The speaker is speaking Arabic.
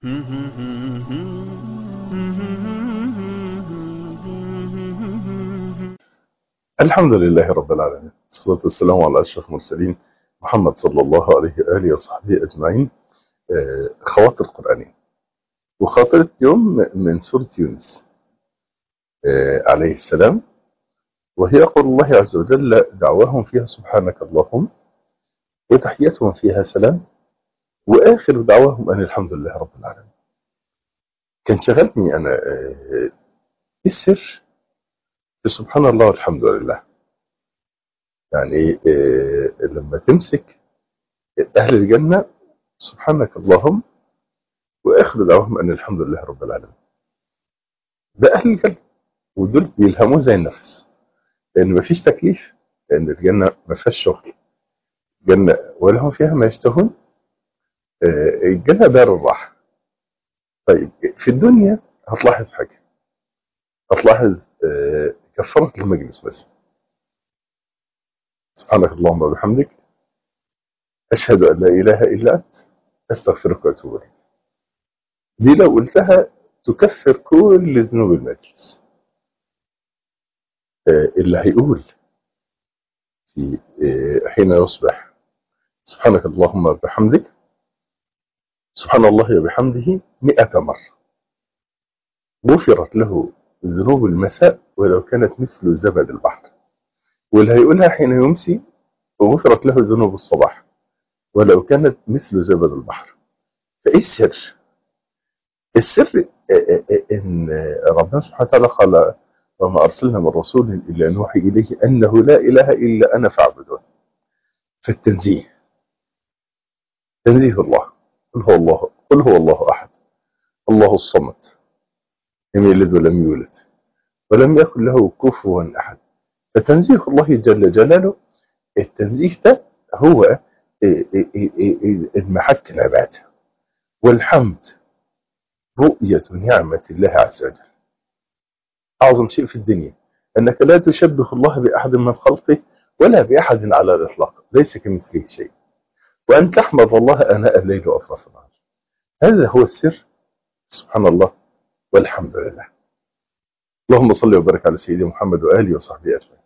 الحمد لله رب العالمين، والصلاة والسلام على أشرف المرسلين محمد صلى الله عليه وآله وصحبه أجمعين. خواطر قرآنية وخاطرة يوم من سورة يونس عليه السلام، وهي قول الله عز وجل: دعواهم فيها سبحانك اللهم وتحيتهم فيها سلام وآخر دعواهم أن الحمد لله رب العالمين. كان شغلني أنا إيه السر في سبحان الله والحمد لله؟ يعني لما تمسك أهل الجنة سبحانك اللهم وآخر دعواهم أن الحمد لله رب العالمين، ده أهل الجنة، ودول بيلهموه زي النفس، لأن مفيش تكليف، لأن الجنة ما فيهاش شغل. الجنة ولهم فيها ما يشتهون. الجنة دار الراحة. طيب في الدنيا هتلاحظ حاجة، هتلاحظ كفارة المجلس بس: سبحانك اللهم وبحمدك أشهد أن لا إله إلا أنت أستغفرك وأتوب إليك. دي لو قلتها تكفر كل ذنوب المجلس. اللي هيقول في حين يصبح سبحانك اللهم وبحمدك سبحان الله وبحمده 100 مرة غفرت له ذنوب المساء ولو كانت مثل زبد البحر. واللي هيقولها حين يمسي غفرت له ذنوب الصباح ولو كانت مثل زبد البحر. فإيه السر؟ السر إن ربنا سبحانه وتعالى قال: وما أرسلنا من رسول إلا نوحي إليه أنه لا إله إلا أنا فاعبدون. فالتنزيه، تنزيه الله. قل هو الله أحد الله الصمد لم يلد ولم يولد ولم يكن له كفوا أحد. فتنزيه الله جل جلاله، التنزيه ده هو المحك العبادة. والحمد رؤية نعمة الله عز وجل. أعظم شيء في الدنيا أنك لا تشبه الله بأحد من خلقه ولا بأحد على الإطلاق، ليس كمثله شيء، وأن تحمد الله آناء الليل وأطراف النهار. هذا هو السر. سبحان الله والحمد لله. اللهم صل وبارك على سيدنا محمد وآله وصحبه أجمعين.